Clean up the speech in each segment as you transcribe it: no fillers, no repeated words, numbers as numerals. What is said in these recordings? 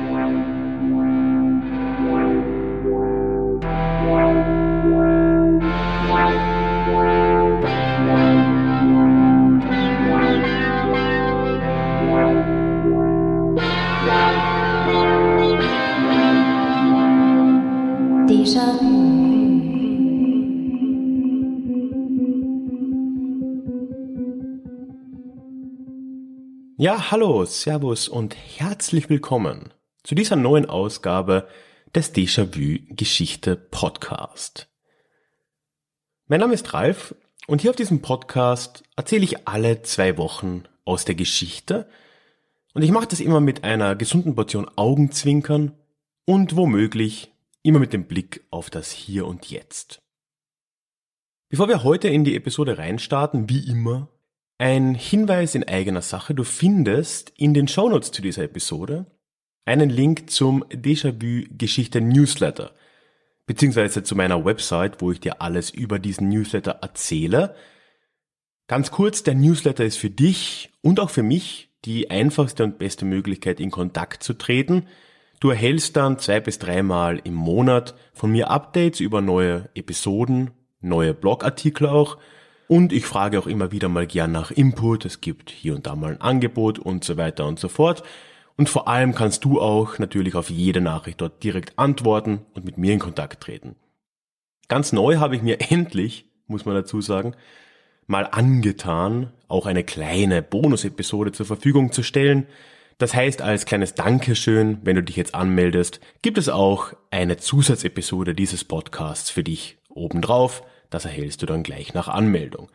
Ja, hallo, servus und herzlich willkommen zu dieser neuen Ausgabe des Déjà-vu-Geschichte-Podcast. Mein Name ist Ralf und hier auf diesem Podcast erzähle ich alle 2 Wochen aus der Geschichte und ich mache das immer mit einer gesunden Portion Augenzwinkern und womöglich immer mit dem Blick auf das Hier und Jetzt. Bevor wir heute in die Episode reinstarten, wie immer, ein Hinweis in eigener Sache. Du findest in den Shownotes zu dieser Episode einen Link zum Déjà-vu-Geschichte-Newsletter, beziehungsweise zu meiner Website, wo ich dir alles über diesen Newsletter erzähle. Ganz kurz, der Newsletter ist für dich und auch für mich die einfachste und beste Möglichkeit, in Kontakt zu treten. Du erhältst dann 2 bis 3 Mal im Monat von mir Updates über neue Episoden, neue Blogartikel auch. Und ich frage auch immer wieder mal gern nach Input. Es gibt hier und da mal ein Angebot und so weiter und so fort. Und vor allem kannst du auch natürlich auf jede Nachricht dort direkt antworten und mit mir in Kontakt treten. Ganz neu habe ich mir endlich, muss man dazu sagen, mal angetan, auch eine kleine Bonus-Episode zur Verfügung zu stellen. Das heißt, als kleines Dankeschön, wenn du dich jetzt anmeldest, gibt es auch eine Zusatzepisode dieses Podcasts für dich obendrauf. Das erhältst du dann gleich nach Anmeldung.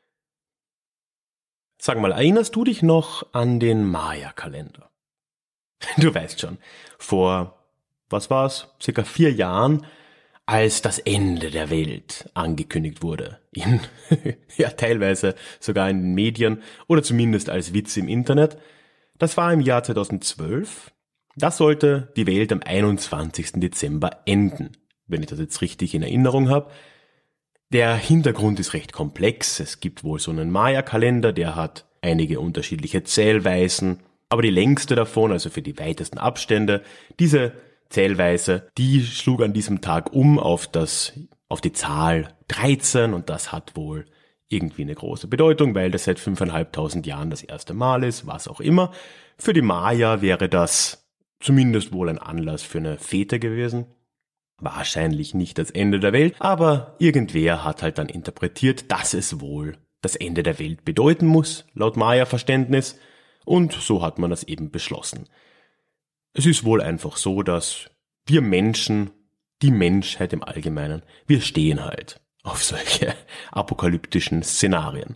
Sag mal, erinnerst du dich noch an den Maya-Kalender? Du weißt schon, vor, circa 4 Jahren, als das Ende der Welt angekündigt wurde. Ja, teilweise sogar in den Medien oder zumindest als Witz im Internet. Das war im Jahr 2012. Das sollte die Welt am 21. Dezember enden, wenn ich das jetzt richtig in Erinnerung habe. Der Hintergrund ist recht komplex. Es gibt wohl so einen Maya-Kalender, der hat einige unterschiedliche Zählweisen, aber die längste davon, also für die weitesten Abstände, diese Zählweise, die schlug an diesem Tag auf die Zahl 13 und das hat wohl irgendwie eine große Bedeutung, weil das seit 5.500 Jahren das erste Mal ist, was auch immer. Für die Maya wäre das zumindest wohl ein Anlass für eine Fete gewesen. Wahrscheinlich nicht das Ende der Welt, aber irgendwer hat halt dann interpretiert, dass es wohl das Ende der Welt bedeuten muss, laut Maya-Verständnis, und so hat man das eben beschlossen. Es ist wohl einfach so, dass wir Menschen, die Menschheit im Allgemeinen, wir stehen halt auf solche apokalyptischen Szenarien.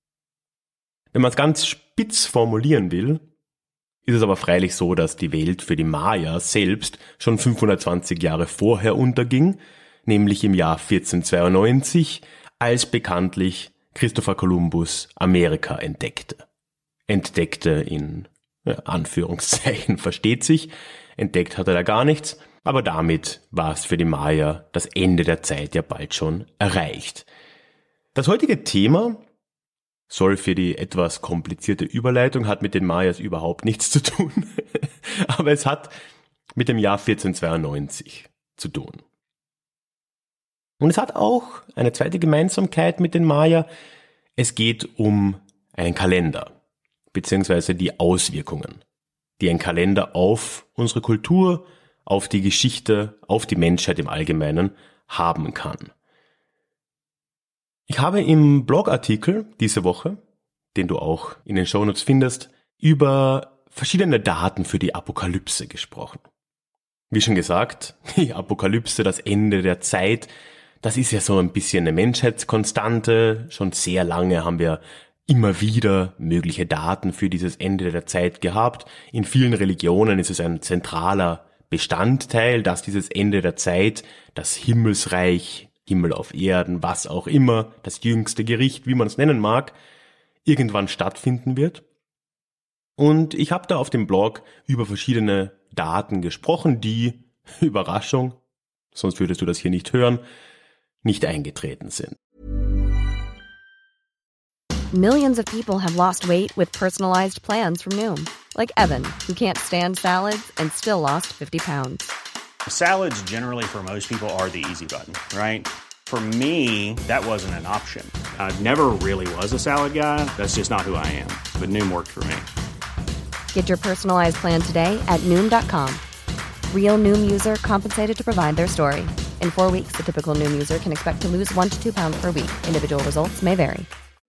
Wenn man es ganz spitz formulieren will, ist es aber freilich so, dass die Welt für die Maya selbst schon 520 Jahre vorher unterging, nämlich im Jahr 1492, als bekanntlich Christopher Columbus Amerika entdeckte. Entdeckte in Anführungszeichen, versteht sich, entdeckt hat er da gar nichts, aber damit war es für die Maya das Ende der Zeit ja bald schon erreicht. Das heutige Thema soll für die etwas komplizierte Überleitung, hat mit den Mayas überhaupt nichts zu tun, aber es hat mit dem Jahr 1492 zu tun. Und es hat auch eine zweite Gemeinsamkeit mit den Maya. Es geht um einen Kalender, beziehungsweise die Auswirkungen, die ein Kalender auf unsere Kultur, auf die Geschichte, auf die Menschheit im Allgemeinen haben kann. Ich habe im Blogartikel diese Woche, den du auch in den Shownotes findest, über verschiedene Daten für die Apokalypse gesprochen. Wie schon gesagt, die Apokalypse, das Ende der Zeit, das ist ja so ein bisschen eine Menschheitskonstante. Schon sehr lange haben wir immer wieder mögliche Daten für dieses Ende der Zeit gehabt. In vielen Religionen ist es ein zentraler Bestandteil, dass dieses Ende der Zeit, das Himmelsreich, Himmel auf Erden, was auch immer, das jüngste Gericht, wie man es nennen mag, irgendwann stattfinden wird. Und ich habe da auf dem Blog über verschiedene Daten gesprochen, die, Überraschung, sonst würdest du das hier nicht hören, nicht eingetreten sind. Millions of people have lost weight with personalized plans from Noom. Like Evan, who can't stand salads and still lost 50 pounds. Salads generally for most people are the easy button, right? For me, that wasn't an option. I never really was a salad guy. That's just not who I am. But Noom worked for me. Get your personalized plan today at Noom.com. Real Noom user compensated to provide their story. In 4 weeks, the typical Noom user can expect to lose 1 to 2 pounds per week. Individual results may vary.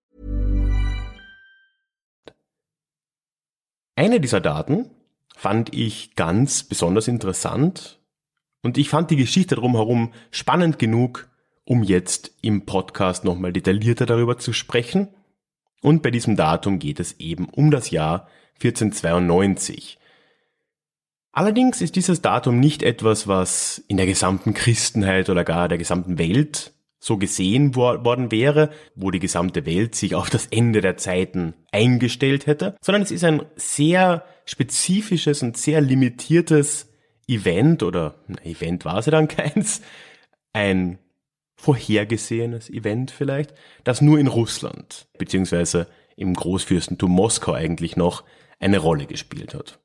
Eine dieser Daten fand ich ganz besonders interessant und ich fand die Geschichte drumherum spannend genug, um jetzt im Podcast nochmal detaillierter darüber zu sprechen. Und bei diesem Datum geht es eben um das Jahr 1492. Allerdings ist dieses Datum nicht etwas, was in der gesamten Christenheit oder gar der gesamten Welt so gesehen worden wäre, wo die gesamte Welt sich auf das Ende der Zeiten eingestellt hätte, sondern es ist ein sehr spezifisches und sehr limitiertes Event, oder Event war es ja dann keins, ein vorhergesehenes Event vielleicht, das nur in Russland beziehungsweise im Großfürstentum Moskau eigentlich noch eine Rolle gespielt hat.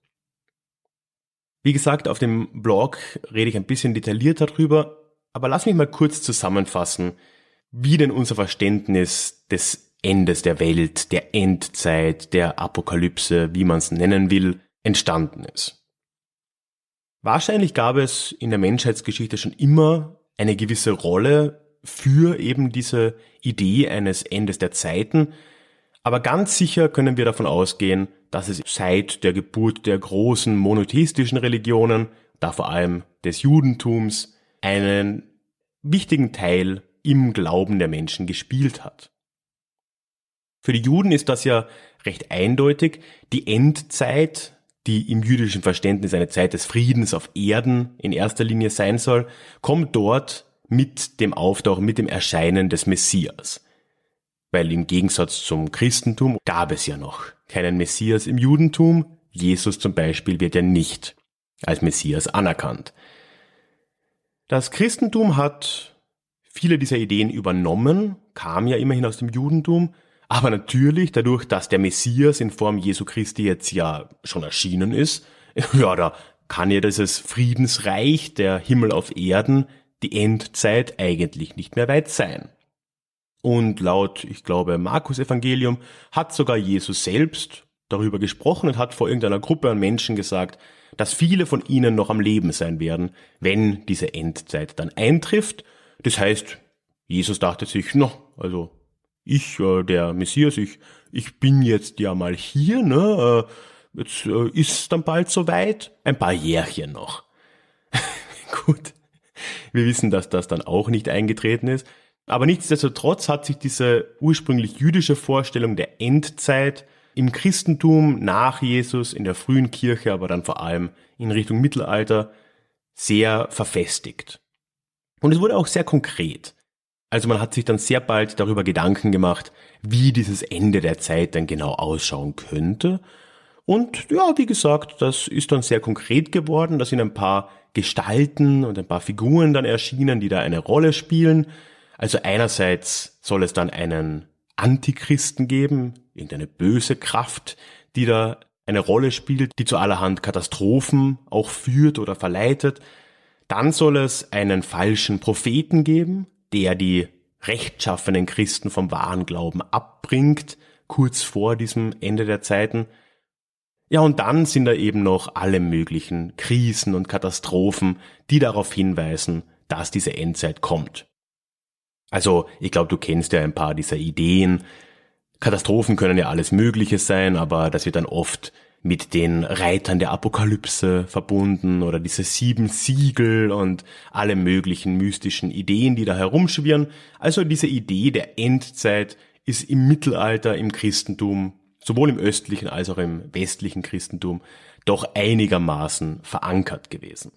Wie gesagt, auf dem Blog rede ich ein bisschen detaillierter darüber, aber lass mich mal kurz zusammenfassen, wie denn unser Verständnis des Endes der Welt, der Endzeit, der Apokalypse, wie man es nennen will, entstanden ist. Wahrscheinlich gab es in der Menschheitsgeschichte schon immer eine gewisse Rolle für eben diese Idee eines Endes der Zeiten, aber ganz sicher können wir davon ausgehen, dass es seit der Geburt der großen monotheistischen Religionen, da vor allem des Judentums, einen wichtigen Teil im Glauben der Menschen gespielt hat. Für die Juden ist das ja recht eindeutig. Die Endzeit, die im jüdischen Verständnis eine Zeit des Friedens auf Erden in erster Linie sein soll, kommt dort mit dem Auftauchen, mit dem Erscheinen des Messias. Weil im Gegensatz zum Christentum gab es ja noch keinen Messias im Judentum. Jesus zum Beispiel wird ja nicht als Messias anerkannt. Das Christentum hat viele dieser Ideen übernommen, kam ja immerhin aus dem Judentum, aber natürlich dadurch, dass der Messias in Form Jesu Christi jetzt ja schon erschienen ist, ja, da kann ja dieses Friedensreich, der Himmel auf Erden, die Endzeit eigentlich nicht mehr weit sein. Und laut, ich glaube, Markus Evangelium hat sogar Jesus selbst darüber gesprochen und hat vor irgendeiner Gruppe an Menschen gesagt, dass viele von ihnen noch am Leben sein werden, wenn diese Endzeit dann eintrifft. Das heißt, Jesus dachte sich, also ich, der Messias, ich bin jetzt ja mal hier, ne? Jetzt ist dann bald soweit, ein paar Jährchen noch. Gut, wir wissen, dass das dann auch nicht eingetreten ist. Aber nichtsdestotrotz hat sich diese ursprünglich jüdische Vorstellung der Endzeit im Christentum nach Jesus, in der frühen Kirche, aber dann vor allem in Richtung Mittelalter, sehr verfestigt. Und es wurde auch sehr konkret. Also man hat sich dann sehr bald darüber Gedanken gemacht, wie dieses Ende der Zeit dann genau ausschauen könnte. Und ja, wie gesagt, das ist dann sehr konkret geworden. Da sind ein paar Gestalten und ein paar Figuren dann erschienen, die da eine Rolle spielen. Also einerseits soll es dann einen Antichristen geben, irgendeine böse Kraft, die da eine Rolle spielt, die zu allerhand Katastrophen auch führt oder verleitet. Dann soll es einen falschen Propheten geben, der die rechtschaffenen Christen vom wahren Glauben abbringt, kurz vor diesem Ende der Zeiten. Ja, und dann sind da eben noch alle möglichen Krisen und Katastrophen, die darauf hinweisen, dass diese Endzeit kommt. Also, ich glaube, du kennst ja ein paar dieser Ideen. Katastrophen können ja alles Mögliche sein, aber das wird dann oft mit den Reitern der Apokalypse verbunden oder diese 7 Siegel und alle möglichen mystischen Ideen, die da herumschwirren. Also diese Idee der Endzeit ist im Mittelalter im Christentum, sowohl im östlichen als auch im westlichen Christentum, doch einigermaßen verankert gewesen.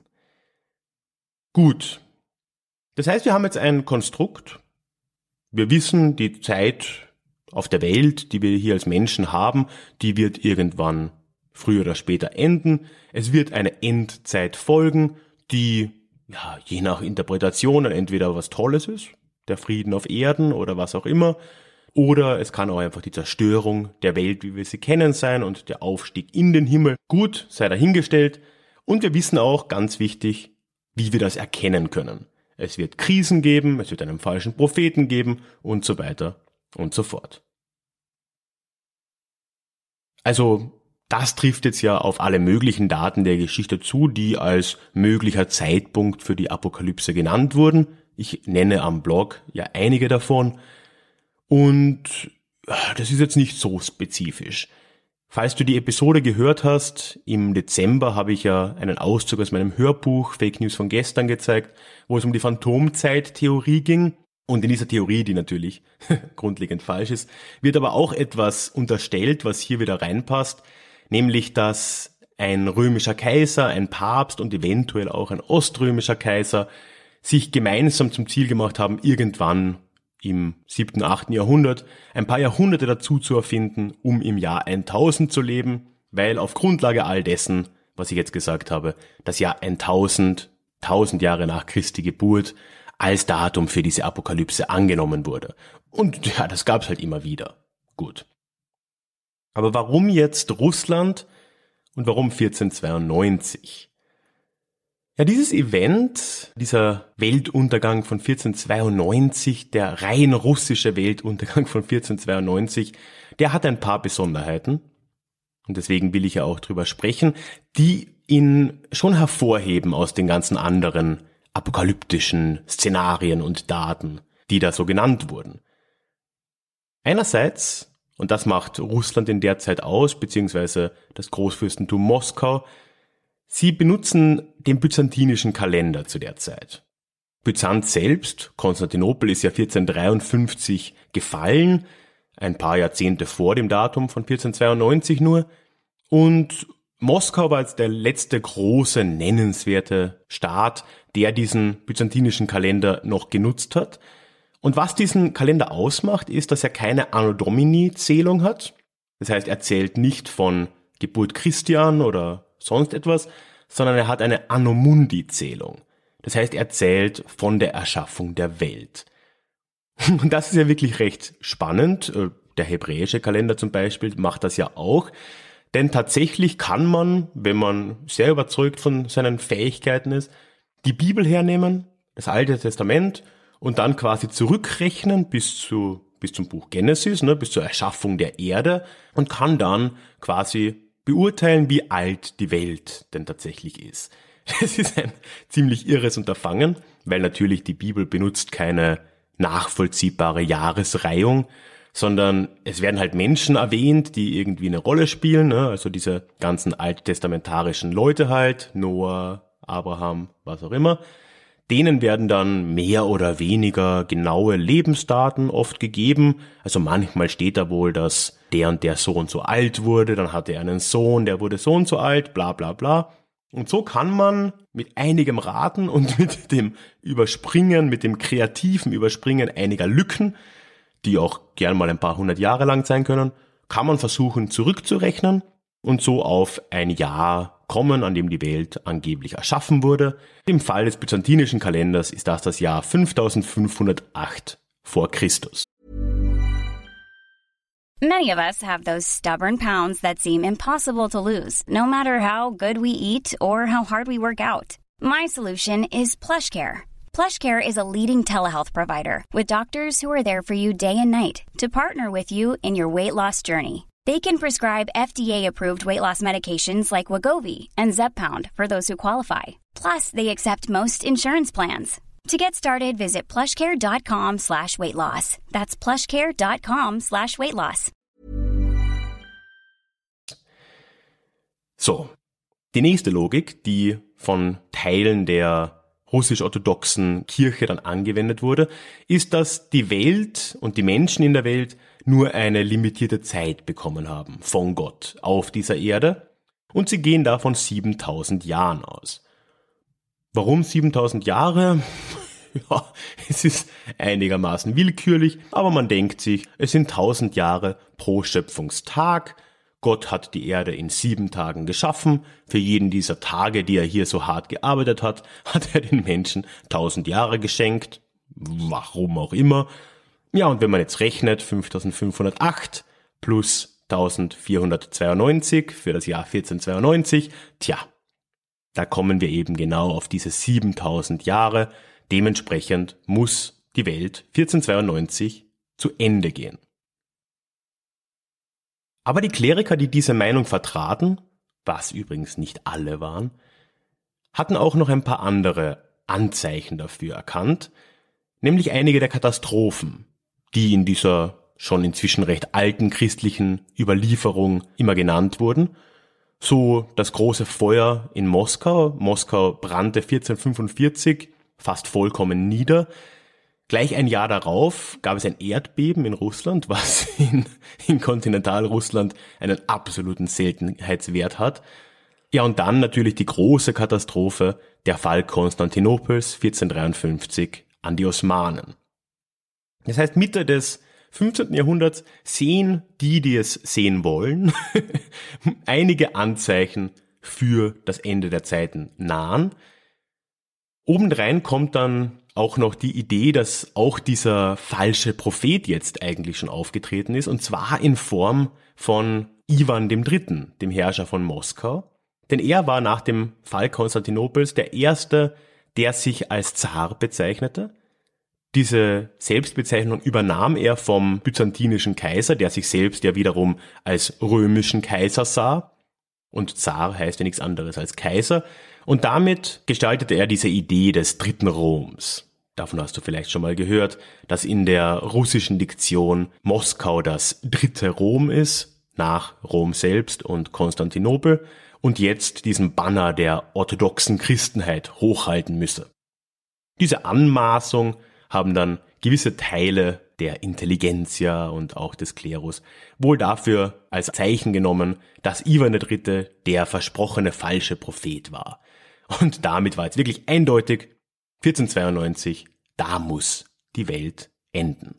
Gut. Das heißt, wir haben jetzt ein Konstrukt. Wir wissen, die Zeit auf der Welt, die wir hier als Menschen haben, die wird irgendwann früher oder später enden. Es wird eine Endzeit folgen, die ja je nach Interpretation entweder was Tolles ist, der Frieden auf Erden oder was auch immer, Oder es kann auch einfach die Zerstörung der Welt, wie wir sie kennen, sein und der Aufstieg in den Himmel. Gut, sei dahingestellt. Und wir wissen auch, ganz wichtig, wie wir das erkennen können. Es wird Krisen geben, es wird einen falschen Propheten geben und so weiter und so fort. Also, das trifft jetzt ja auf alle möglichen Daten der Geschichte zu, die als möglicher Zeitpunkt für die Apokalypse genannt wurden. Ich nenne am Blog ja einige davon. Und das ist jetzt nicht so spezifisch. Falls du die Episode gehört hast, im Dezember habe ich ja einen Auszug aus meinem Hörbuch Fake News von gestern gezeigt, wo es um die Phantomzeittheorie ging. Und in dieser Theorie, die natürlich grundlegend falsch ist, wird aber auch etwas unterstellt, was hier wieder reinpasst, nämlich dass ein römischer Kaiser, ein Papst und eventuell auch ein oströmischer Kaiser sich gemeinsam zum Ziel gemacht haben, irgendwann im 7., 8. Jahrhundert ein paar Jahrhunderte dazu zu erfinden, um im Jahr 1000 zu leben, weil auf Grundlage all dessen, was ich jetzt gesagt habe, das Jahr 1000 Jahre nach Christi Geburt als Datum für diese Apokalypse angenommen wurde. Und ja, das gab's halt immer wieder. Gut. Aber warum jetzt Russland und warum 1492? Ja, dieses Event, dieser Weltuntergang von 1492, der rein russische Weltuntergang von 1492, der hat ein paar Besonderheiten. Und deswegen will ich ja auch drüber sprechen, die ihn schon hervorheben aus den ganzen anderen apokalyptischen Szenarien und Daten, die da so genannt wurden. Einerseits, und das macht Russland in der Zeit aus, beziehungsweise das Großfürstentum Moskau, sie benutzen den byzantinischen Kalender zu der Zeit. Byzanz selbst, Konstantinopel, ist ja 1453 gefallen, ein paar Jahrzehnte vor dem Datum von 1492 nur, und Moskau war jetzt der letzte große, nennenswerte Staat, der diesen byzantinischen Kalender noch genutzt hat. Und was diesen Kalender ausmacht, ist, dass er keine Anno Domini-Zählung hat. Das heißt, er zählt nicht von Geburt Christian oder sonst etwas, sondern er hat eine Anno Mundi-Zählung. Das heißt, er zählt von der Erschaffung der Welt. Und das ist ja wirklich recht spannend. Der hebräische Kalender zum Beispiel macht das ja auch. Denn tatsächlich kann man, wenn man sehr überzeugt von seinen Fähigkeiten ist, die Bibel hernehmen, das Alte Testament, und dann quasi zurückrechnen bis zum Buch Genesis, bis zur Erschaffung der Erde, und kann dann quasi beurteilen, wie alt die Welt denn tatsächlich ist. Das ist ein ziemlich irres Unterfangen, weil natürlich die Bibel benutzt keine nachvollziehbare Jahresreihung, sondern es werden halt Menschen erwähnt, die irgendwie eine Rolle spielen, also diese ganzen alttestamentarischen Leute halt, Noah, Abraham, was auch immer. Denen werden dann mehr oder weniger genaue Lebensdaten oft gegeben. Also manchmal steht da wohl, dass der und der so und so alt wurde, dann hatte er einen Sohn, der wurde so und so alt, bla bla bla. Und so kann man mit einigem Raten und mit dem Überspringen, mit dem kreativen Überspringen einiger Lücken, die auch gern mal ein paar hundert Jahre lang sein können, kann man versuchen zurückzurechnen und so auf ein Jahr kommen, an dem die Welt angeblich erschaffen wurde. Im Fall des byzantinischen Kalenders ist das Jahr 5508 vor Christus. Many of us have those stubborn pounds that seem impossible to lose, no matter how good we eat or how hard we work out. My solution is PlushCare. PlushCare is a leading telehealth provider with doctors who are there for you day and night to partner with you in your weight loss journey. They can prescribe FDA-approved weight loss medications like Wegovy and Zepbound for those who qualify. Plus, they accept most insurance plans. To get started, visit plushcare.com/weightloss. That's plushcare.com/weightloss. So, die nächste Logik, die von Teilen der russisch-orthodoxen Kirche dann angewendet wurde, ist, dass die Welt und die Menschen in der Welt nur eine limitierte Zeit bekommen haben von Gott auf dieser Erde, und sie gehen davon 7000 Jahren aus. Warum 7000 Jahre? Ja, es ist einigermaßen willkürlich, aber man denkt sich, es sind 1000 Jahre pro Schöpfungstag. Gott hat die Erde in 7 Tagen geschaffen. Für jeden dieser Tage, die er hier so hart gearbeitet hat, hat er den Menschen 1000 Jahre geschenkt. Warum auch immer. Ja, und wenn man jetzt rechnet, 5508 plus 1492 für das Jahr 1492, da kommen wir eben genau auf diese 7000 Jahre. Dementsprechend muss die Welt 1492 zu Ende gehen. Aber die Kleriker, die diese Meinung vertraten, was übrigens nicht alle waren, hatten auch noch ein paar andere Anzeichen dafür erkannt, nämlich einige der Katastrophen, die in dieser schon inzwischen recht alten christlichen Überlieferung immer genannt wurden. So das große Feuer in Moskau. Moskau brannte 1445 fast vollkommen nieder. Gleich ein Jahr darauf gab es ein Erdbeben in Russland, was in Kontinentalrussland einen absoluten Seltenheitswert hat. Ja, und dann natürlich die große Katastrophe, der Fall Konstantinopels 1453 an die Osmanen. Das heißt, Mitte des 15. Jahrhunderts sehen die es sehen wollen, einige Anzeichen für das Ende der Zeiten nahen. Obendrein kommt dann auch noch die Idee, dass auch dieser falsche Prophet jetzt eigentlich schon aufgetreten ist, und zwar in Form von Iwan III., dem Herrscher von Moskau. Denn er war nach dem Fall Konstantinopels der Erste, der sich als Zar bezeichnete. Diese Selbstbezeichnung übernahm er vom byzantinischen Kaiser, der sich selbst ja wiederum als römischen Kaiser sah. Und Zar heißt ja nichts anderes als Kaiser. Und damit gestaltete er diese Idee des dritten Roms. Davon hast du vielleicht schon mal gehört, dass in der russischen Diktion Moskau das dritte Rom ist, nach Rom selbst und Konstantinopel, und jetzt diesen Banner der orthodoxen Christenheit hochhalten müsse. Diese Anmaßung haben dann gewisse Teile der Intelligentsia und auch des Klerus wohl dafür als Zeichen genommen, dass Iwan III. Der versprochene falsche Prophet war. Und damit war jetzt wirklich eindeutig, 1492, da muss die Welt enden.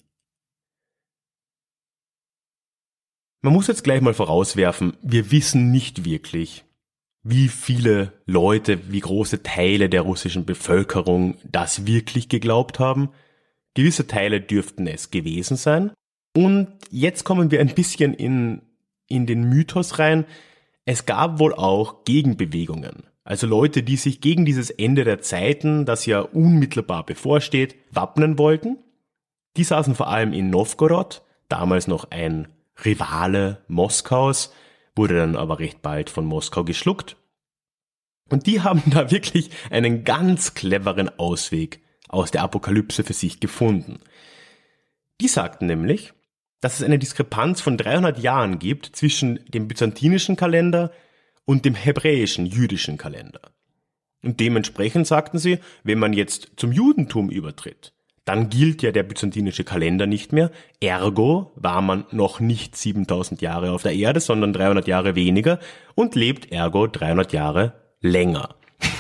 Man muss jetzt gleich mal vorauswerfen, wir wissen nicht wirklich, wie viele Leute, wie große Teile der russischen Bevölkerung das wirklich geglaubt haben. Gewisse Teile dürften es gewesen sein. Und jetzt kommen wir ein bisschen in den Mythos rein. Es gab wohl auch Gegenbewegungen. Also Leute, die sich gegen dieses Ende der Zeiten, das ja unmittelbar bevorsteht, wappnen wollten. Die saßen vor allem in Novgorod, damals noch ein Rivale Moskaus, wurde dann aber recht bald von Moskau geschluckt. Und die haben da wirklich einen ganz cleveren Ausweg aus der Apokalypse für sich gefunden. Die sagten nämlich, dass es eine Diskrepanz von 300 Jahren gibt zwischen dem byzantinischen Kalender und dem hebräischen jüdischen Kalender. Und dementsprechend sagten sie, wenn man jetzt zum Judentum übertritt, dann gilt ja der byzantinische Kalender nicht mehr. Ergo war man noch nicht 7000 Jahre auf der Erde, sondern 300 Jahre weniger und lebt ergo 300 Jahre länger.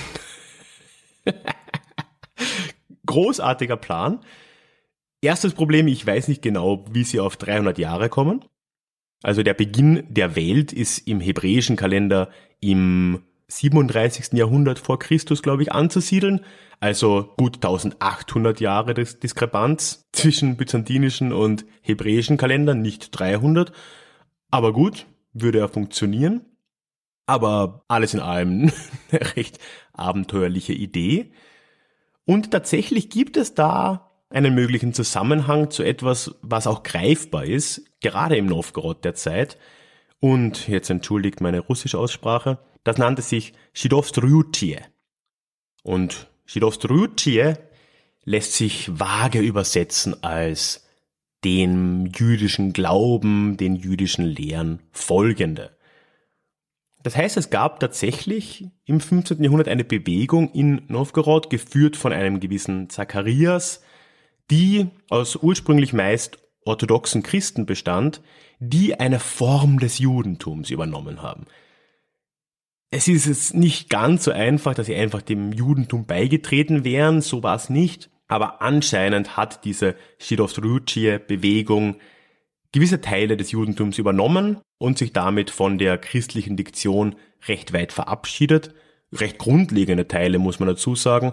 Großartiger Plan. Erstes Problem, ich weiß nicht genau, wie sie auf 300 Jahre kommen. Also der Beginn der Welt ist im hebräischen Kalender im 37. Jahrhundert vor Christus, glaube ich, anzusiedeln. Also gut 1800 Jahre Diskrepanz zwischen byzantinischen und hebräischen Kalendern, nicht 300. Aber gut, würde ja funktionieren. Aber alles in allem eine recht abenteuerliche Idee. Und tatsächlich gibt es da einen möglichen Zusammenhang zu etwas, was auch greifbar ist, gerade im Novgorod der Zeit. Und jetzt entschuldigt meine russische Aussprache. Das nannte sich Żydowstwo-Rucie. Und Żydowstwo-Rucie lässt sich vage übersetzen als dem jüdischen Glauben, den jüdischen Lehren folgende. Das heißt, es gab tatsächlich im 15. Jahrhundert eine Bewegung in Novgorod, geführt von einem gewissen Zacharias, die aus ursprünglich meist orthodoxen Christen bestand, die eine Form des Judentums übernommen haben. Es ist jetzt nicht ganz so einfach, dass sie einfach dem Judentum beigetreten wären, so war es nicht, aber anscheinend hat diese Żydowstwo-Rucie-Bewegung gewisse Teile des Judentums übernommen und sich damit von der christlichen Diktion recht weit verabschiedet. Recht grundlegende Teile, muss man dazu sagen.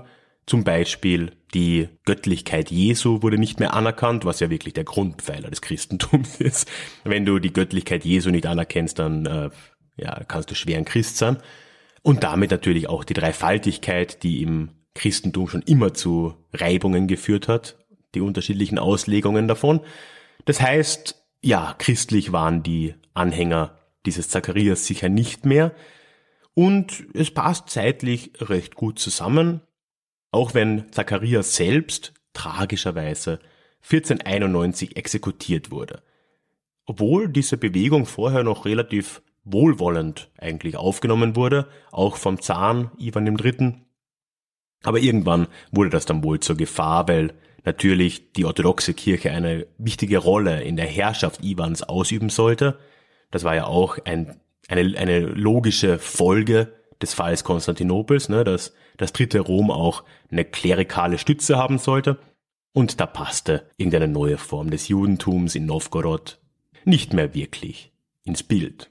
Zum Beispiel die Göttlichkeit Jesu wurde nicht mehr anerkannt, was ja wirklich der Grundpfeiler des Christentums ist. Wenn du die Göttlichkeit Jesu nicht anerkennst, dann kannst du schwer ein Christ sein. Und damit natürlich auch die Dreifaltigkeit, die im Christentum schon immer zu Reibungen geführt hat, die unterschiedlichen Auslegungen davon. Das heißt, ja, christlich waren die Anhänger dieses Zacharias sicher nicht mehr. Und es passt zeitlich recht gut zusammen, auch wenn Zacharias selbst tragischerweise 1491 exekutiert wurde. Obwohl diese Bewegung vorher noch relativ wohlwollend eigentlich aufgenommen wurde, auch vom Zaren Ivan III. Aber irgendwann wurde das dann wohl zur Gefahr, weil natürlich die orthodoxe Kirche eine wichtige Rolle in der Herrschaft Iwans ausüben sollte. Das war ja auch eine logische Folge des Falls Konstantinopels, dass das dritte Rom auch eine klerikale Stütze haben sollte. Und da passte irgendeine neue Form des Judentums in Novgorod nicht mehr wirklich ins Bild.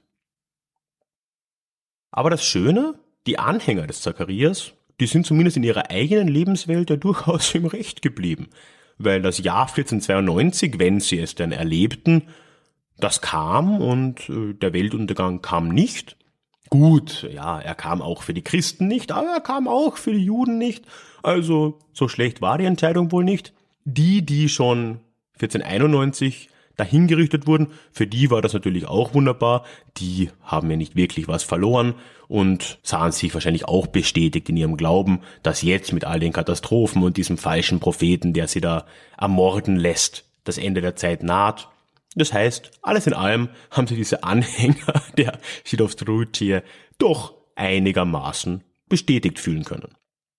Aber das Schöne, die Anhänger des Zacharias, die sind zumindest in ihrer eigenen Lebenswelt ja durchaus im Recht geblieben. Weil das Jahr 1492, wenn sie es denn erlebten, das kam und der Weltuntergang kam nicht. Gut, ja, er kam auch für die Christen nicht, aber er kam auch für die Juden nicht. Also so schlecht war die Entscheidung wohl nicht. Die schon 1491 dahingerichtet wurden, für die war das natürlich auch wunderbar. Die haben ja nicht wirklich was verloren und sahen sich wahrscheinlich auch bestätigt in ihrem Glauben, dass jetzt mit all den Katastrophen und diesem falschen Propheten, der sie da ermorden lässt, das Ende der Zeit naht. Das heißt, alles in allem haben sich diese Anhänger der Židovské doch einigermaßen bestätigt fühlen können.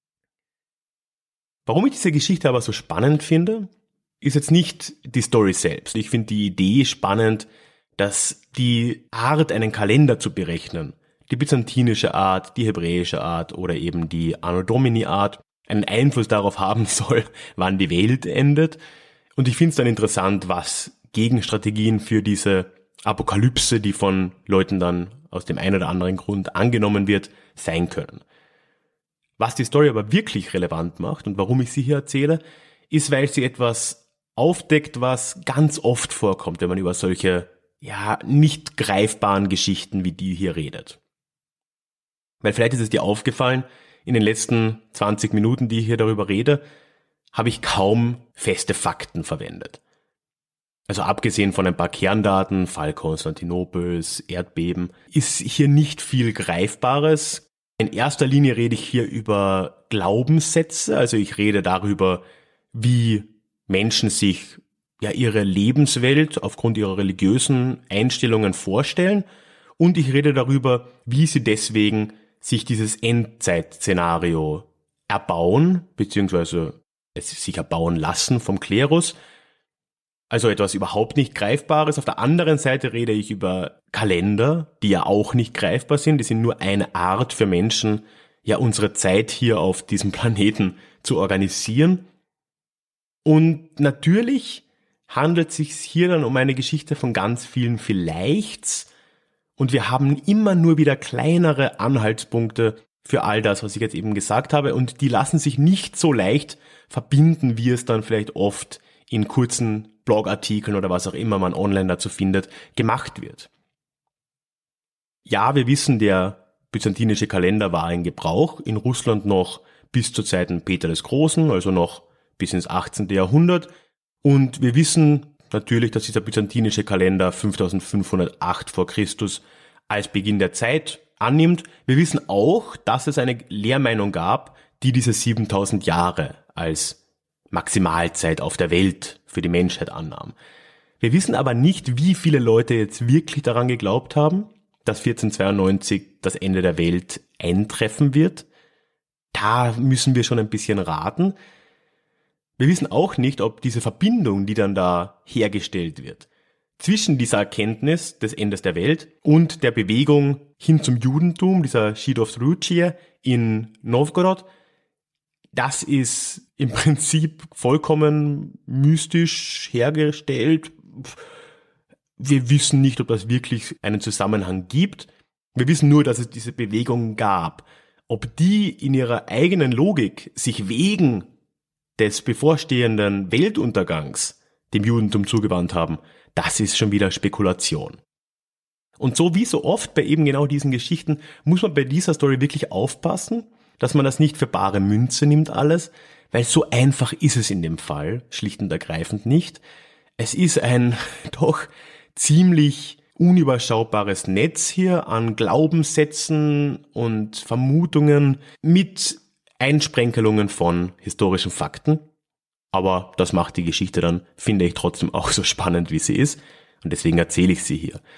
Warum ich diese Geschichte aber so spannend finde, ist jetzt nicht die Story selbst. Ich finde die Idee spannend, dass die Art, einen Kalender zu berechnen, die byzantinische Art, die hebräische Art oder eben die Anno Domini Art, einen Einfluss darauf haben soll, wann die Welt endet. Und ich finde es dann interessant, was Gegenstrategien für diese Apokalypse, die von Leuten dann aus dem einen oder anderen Grund angenommen wird, sein können. Was die Story aber wirklich relevant macht und warum ich sie hier erzähle, ist, weil sie etwas aufdeckt, was ganz oft vorkommt, wenn man über solche, nicht greifbaren Geschichten wie die hier redet. Weil vielleicht ist es dir aufgefallen, in den letzten 20 Minuten, die ich hier darüber rede, habe ich kaum feste Fakten verwendet. Also abgesehen von ein paar Kerndaten, Fall Konstantinopels, Erdbeben, ist hier nicht viel Greifbares. In erster Linie rede ich hier über Glaubenssätze, also ich rede darüber, wie Menschen sich ihre Lebenswelt aufgrund ihrer religiösen Einstellungen vorstellen und ich rede darüber, wie sie deswegen sich dieses Endzeitszenario erbauen, beziehungsweise es sich erbauen lassen vom Klerus. Also etwas überhaupt nicht Greifbares. Auf der anderen Seite rede ich über Kalender, die ja auch nicht greifbar sind. Die sind nur eine Art für Menschen, unsere Zeit hier auf diesem Planeten zu organisieren. Und natürlich handelt es sich hier dann um eine Geschichte von ganz vielen Vielleichts. Und wir haben immer nur wieder kleinere Anhaltspunkte für all das, was ich jetzt eben gesagt habe. Und die lassen sich nicht so leicht verbinden, wie es dann vielleicht oft in kurzen Blogartikeln oder was auch immer man online dazu findet, gemacht wird. Ja, wir wissen, der byzantinische Kalender war in Gebrauch, in Russland noch bis zu Zeiten Peter des Großen, also noch bis ins 18. Jahrhundert. Und wir wissen natürlich, dass dieser byzantinische Kalender 5508 vor Christus als Beginn der Zeit annimmt. Wir wissen auch, dass es eine Lehrmeinung gab, die diese 7000 Jahre als Maximalzeit auf der Welt für die Menschheit annahm. Wir wissen aber nicht, wie viele Leute jetzt wirklich daran geglaubt haben, dass 1492 das Ende der Welt eintreffen wird. Da müssen wir schon ein bisschen raten. Wir wissen auch nicht, ob diese Verbindung, die dann da hergestellt wird, zwischen dieser Erkenntnis des Endes der Welt und der Bewegung hin zum Judentum, dieser Židovské in Novgorod, das ist im Prinzip vollkommen mystisch hergestellt. Wir wissen nicht, ob das wirklich einen Zusammenhang gibt. Wir wissen nur, dass es diese Bewegung gab. ob die in ihrer eigenen Logik sich wegen des bevorstehenden Weltuntergangs dem Judentum zugewandt haben, das ist schon wieder Spekulation. Und so wie so oft bei eben genau diesen Geschichten muss man bei dieser Story wirklich aufpassen, dass man das nicht für bare Münze nimmt alles, weil so einfach ist es in dem Fall schlicht und ergreifend nicht. Es ist ein doch ziemlich unüberschaubares Netz hier an Glaubenssätzen und Vermutungen mit Einsprenkelungen von historischen Fakten. Aber das macht die Geschichte dann, finde ich, trotzdem auch so spannend, wie sie ist. Und deswegen erzähle ich sie hier.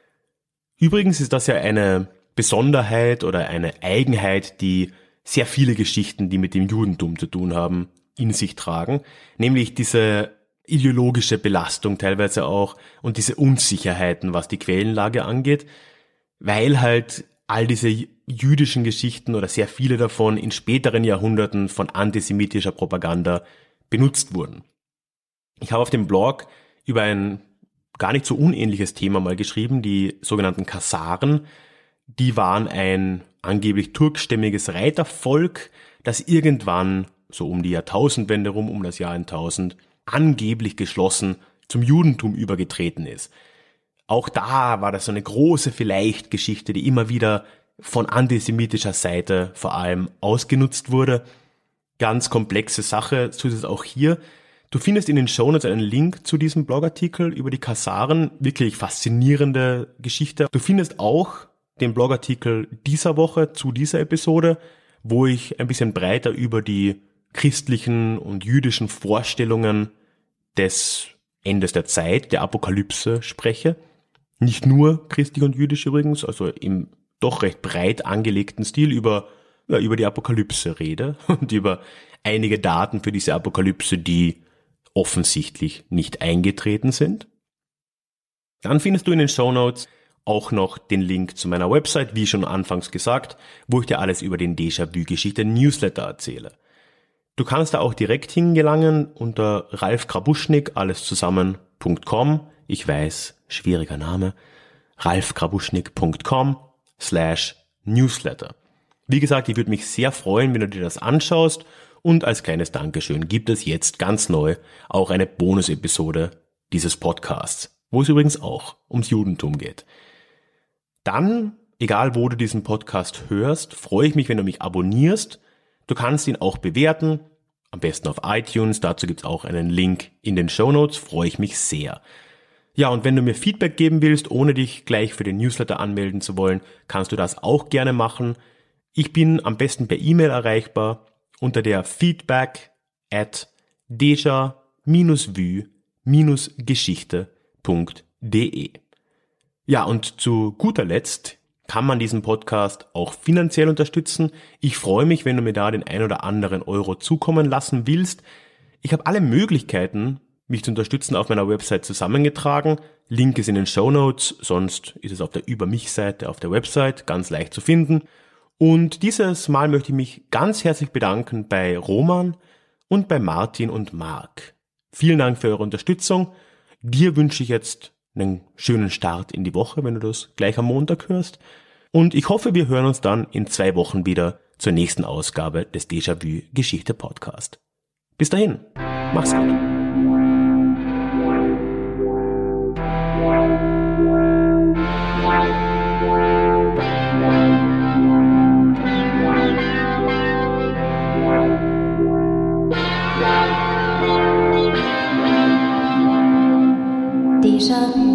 Übrigens ist das ja eine Besonderheit oder eine Eigenheit, die sehr viele Geschichten, die mit dem Judentum zu tun haben, in sich tragen. Nämlich diese ideologische Belastung teilweise auch und diese Unsicherheiten, was die Quellenlage angeht, weil halt all diese jüdischen Geschichten oder sehr viele davon in späteren Jahrhunderten von antisemitischer Propaganda benutzt wurden. Ich habe auf dem Blog über ein gar nicht so unähnliches Thema mal geschrieben, die sogenannten Khazaren. Die waren ein angeblich turkstämmiges Reitervolk, das irgendwann, so um die Jahrtausendwende rum, um das Jahr 1000, angeblich geschlossen zum Judentum übergetreten ist. Auch da war das so eine große Vielleicht-Geschichte, die immer wieder von antisemitischer Seite vor allem ausgenutzt wurde. Ganz komplexe Sache, so ist es auch hier. Du findest in den Shownotes einen Link zu diesem Blogartikel über die Khazaren, wirklich faszinierende Geschichte. Du findest auch den Blogartikel dieser Woche zu dieser Episode, wo ich ein bisschen breiter über die christlichen und jüdischen Vorstellungen des Endes der Zeit, der Apokalypse spreche. Nicht nur christlich und jüdisch übrigens, also im doch recht breit angelegten Stil über die Apokalypse rede und über einige Daten für diese Apokalypse, die offensichtlich nicht eingetreten sind. Dann findest du in den Shownotes auch noch den Link zu meiner Website, wie schon anfangs gesagt, wo ich dir alles über den Déjà-vu-Geschichte-Newsletter erzähle. Du kannst da auch direkt hingelangen unter ralfgrabuschnik, alles zusammen.com. Ich weiß, schwieriger Name. ralfgrabuschnik.com/Newsletter. Wie gesagt, ich würde mich sehr freuen, wenn du dir das anschaust, und als kleines Dankeschön gibt es jetzt ganz neu auch eine Bonus-Episode dieses Podcasts, wo es übrigens auch ums Judentum geht. Dann, egal wo du diesen Podcast hörst, freue ich mich, wenn du mich abonnierst. Du kannst ihn auch bewerten, am besten auf iTunes, dazu gibt es auch einen Link in den Shownotes, freue ich mich sehr. Ja, und wenn du mir Feedback geben willst, ohne dich gleich für den Newsletter anmelden zu wollen, kannst du das auch gerne machen. Ich bin am besten per E-Mail erreichbar unter der feedback@deja-vu-geschichte.de. Ja, und zu guter Letzt kann man diesen Podcast auch finanziell unterstützen. Ich freue mich, wenn du mir da den ein oder anderen Euro zukommen lassen willst. Ich habe alle Möglichkeiten, mich zu unterstützen, auf meiner Website zusammengetragen. Link ist in den Shownotes, sonst ist es auf der Über mich-Seite auf der Website ganz leicht zu finden. Und dieses Mal möchte ich mich ganz herzlich bedanken bei Roman und bei Martin und Marc. Vielen Dank für eure Unterstützung. Dir wünsche ich jetzt einen schönen Start in die Woche, wenn du das gleich am Montag hörst. Und ich hoffe, wir hören uns dann in 2 Wochen wieder zur nächsten Ausgabe des Déjà-vu Geschichte Podcast. Bis dahin, mach's gut. Déjà-vu.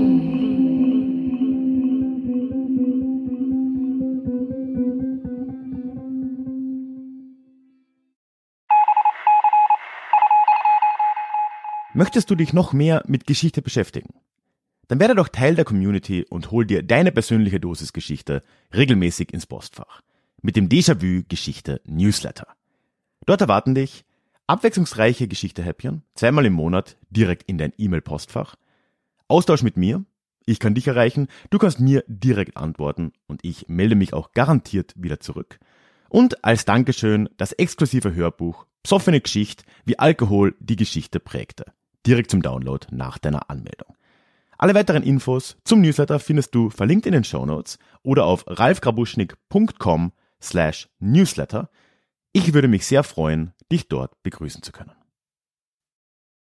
Möchtest du dich noch mehr mit Geschichte beschäftigen? Dann werde doch Teil der Community und hol dir deine persönliche Dosis Geschichte regelmäßig ins Postfach mit dem Déjà-vu Geschichte Newsletter. Dort erwarten dich abwechslungsreiche Geschichte-Häppchen, 2-mal im Monat direkt in dein E-Mail-Postfach, Austausch mit mir, ich kann dich erreichen, du kannst mir direkt antworten und ich melde mich auch garantiert wieder zurück. Und als Dankeschön das exklusive Hörbuch Psoffene Geschichte, wie Alkohol die Geschichte prägte, direkt zum Download nach deiner Anmeldung. Alle weiteren Infos zum Newsletter findest du verlinkt in den Shownotes oder auf ralfgrabuschnik.com/Newsletter. podcast.newsletter. Ich würde mich sehr freuen, dich dort begrüßen zu können.